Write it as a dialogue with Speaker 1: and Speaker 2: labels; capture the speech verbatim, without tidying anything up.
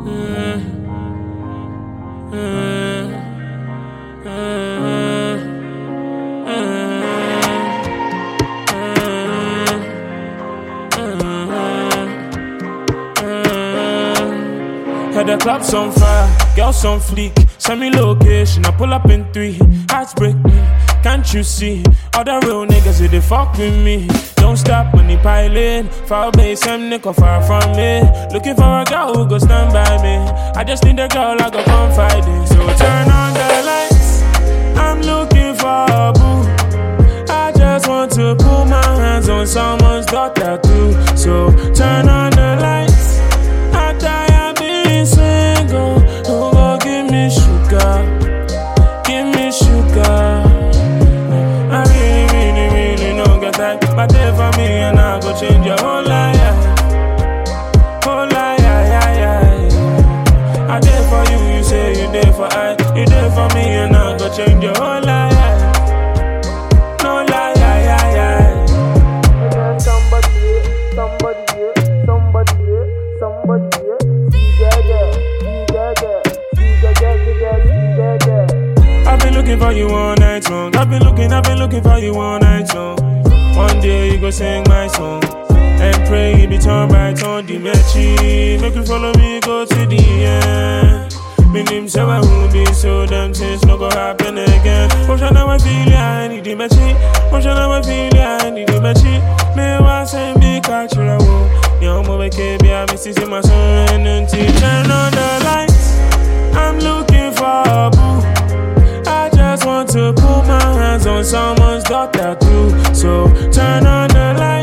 Speaker 1: Had the clubs on fire, girls on fleek. Send me location, I pull up in three. Hearts break me, can't you see? All the real niggas, they fuck with me. Don't stop when they piling. Far away, some nigga far from me. Looking for a girl who go stand by me. I just need a girl I go confide in. So turn on the lights, I'm looking for a boo. I just want to put my hands on someone's daughter too. So turn on the lights, I die single, don't go give me sugar, give me sugar. I really, really, really don't get that, but there for me and I go change your whole life, whole life, yeah, yeah, yeah. I there for you, you say you there for I, you there for me and I go change your whole life, no lie, yeah, yeah, yeah.
Speaker 2: Somebody here, somebody here, somebody here, somebody here.
Speaker 1: I've been looking for you all night long. I've been looking, I've been looking for you all night long. One day you go sing my song and pray it be turn by turn the matchy. Make you follow me, go to the end. Me name say I won't be so damn things no go happen again. Motion now I feel ya, I need the matchy. Motion now I feel ya, I need the matchy. Me want say me catch you a wo. Yo mo be kebi I miss see my son and until turn on the lights. I'm looking for a boo. I just want to put my hands on someone's daughter too. So turn on the light.